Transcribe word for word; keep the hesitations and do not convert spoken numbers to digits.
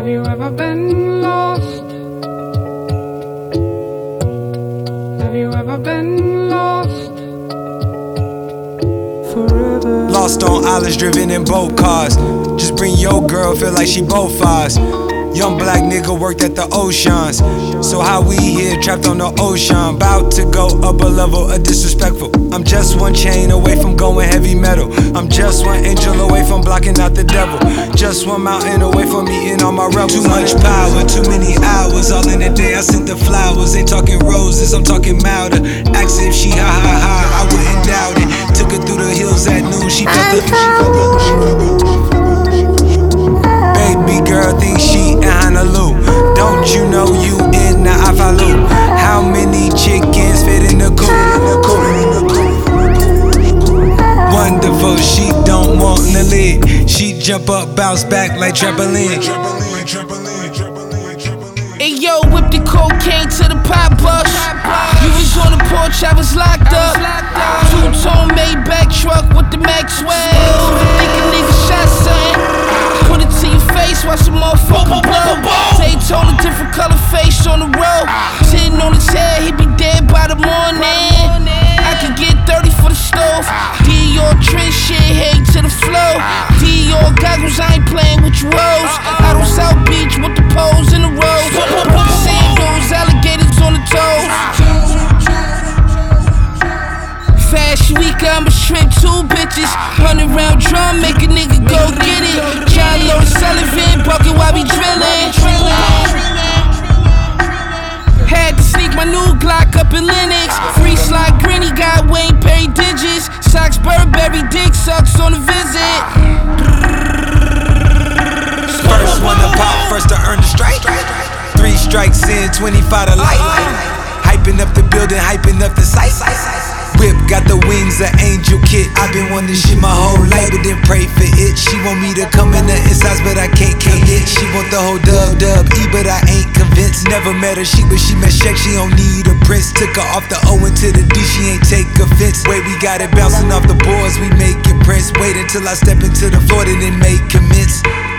Have you ever been lost? Have you ever been lost? Forever. Lost on islands, driven in boat cars. Just bring your girl, feel like she both ours. Young black nigga worked at the oceans. So how we here, trapped on the ocean, bout to go up a level of disrespectful. I'm just one chain away from going heavy metal. I'm just one angel away from blocking out the devil. Just one mountain away from eating all my rebels. Too much power, too many hours. All in a day I sent the flowers. Ain't talking roses, I'm talking milder. Asked if she ha ha ha, I wouldn't doubt it. Took her through the hills at noon, she felt the, she felt the baby girl thinks she in Honolulu. Don't you know you in the Afalu? How many chickens fit in the coop? Wonderful, she don't want to live. She jump up, bounce back like trampoline. Hey yo, whip the cocaine to the pop bus. You was on the porch, I was locked up. Two-tone Maybach truck with the Maxwell. Think a nigga shot something. Put it to your face, watch the motherfucker blow. Daytona, different color face on the road. Sitting on his head, he be dead by the morning. I could get thirty for the stove. Dior trend shit, hate to the flow. Dior goggles, I ain't playing with your rose. Out on South Beach with the poles in the road. Put the sandals, alligators on the toes. Fashion week, I'ma shrimp two bitches. Hundred round drum, make a nigga go get it. John Lord Sullivan, bucket while we drilling. Had to sneak my new Glock up in Linux. Free slide grinny, got Wayne Perry digits. Socks Burberry, dick sucks on a visit. First one to pop, first to earn the strike. Three strikes in, twenty-five to life. Hyping up the building, hyping up the site. Whip got the wings of Angel Kit. I've been wanting this shit my whole life, but didn't pray for it. She want me to come in the insides, but I can't commit. She want the whole dub dub E, but I ain't convinced. Never met her, she but she met Shaq. She don't need a prince. Took her off the O into the D, she ain't take offense. Wait, we got it bouncing off the boards, we make it prince. Wait until I step into the floor, then make commence.